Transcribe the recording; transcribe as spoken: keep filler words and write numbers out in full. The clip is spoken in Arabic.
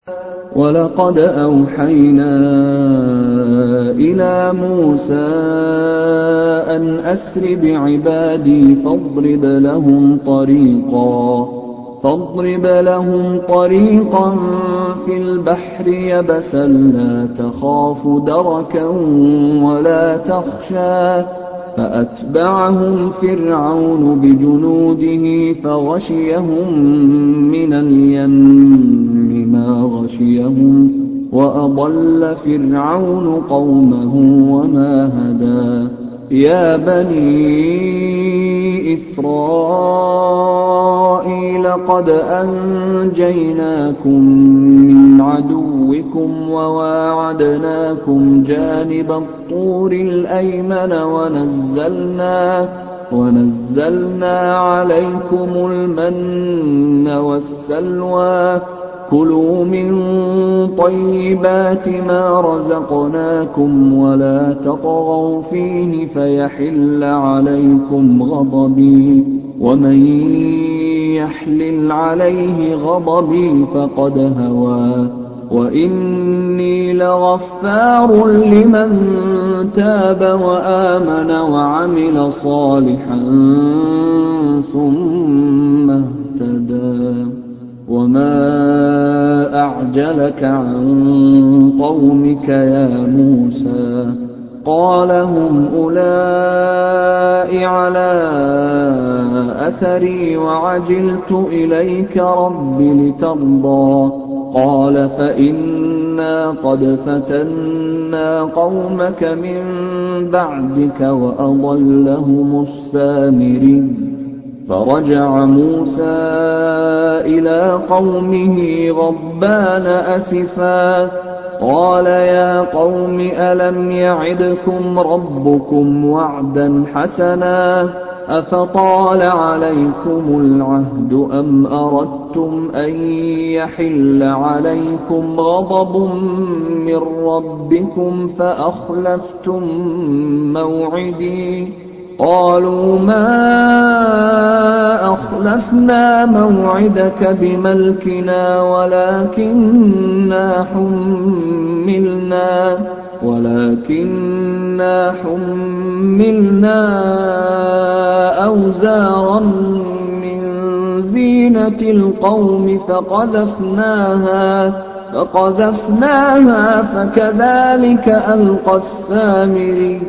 وَلَقَدْ أَوْحَيْنَا إِلَى مُوسَىٰ أَنْ أَسْرِ بِعِبَادِي فَاضْرِبْ لَهُمْ طَرِيقًا فاضرب لهم طريقا في البحر يبسا لا تخاف دركا ولا تخشى فأتبعهم فرعون بجنوده فغشيهم من اليم ما غشيهم وأضل فرعون قومه وما هدى يا بني إسرائيل قد أنجيناكم من عدوكم وواعدناكم جانب الطور الأيمن ونزلنا, ونزلنا عليكم المن والسلوى كلوا من طيبات ما رزقناكم ولا تطغوا فيه فيحل عليكم غضبي ومن يحلل عليه غضبي فقد هوى وإني لغفار لمن تاب وآمن وعمل صالحا ثم اهتدى وما أعجلك عن قومك يا موسى قال هم أولئك على أثري وعجلت إليك رب لترضى قال فإنا قد فتنا قومك من بعدك وأضلهم السامري فرجع موسى إلى قومه غضبان أسفا قال يا قوم ألم يعدكم ربكم وعدا حسنا أفطال عليكم العهد أم أردتم أن يحل عليكم غضب من ربكم فأخلفتم موعدي قالوا ما أخلفنا موعدك بملكنا ولكننا حملنا ولكننا حملنا أوزارا من زينة القوم فقذفناها فقذفناها فكذلك ألقى السامري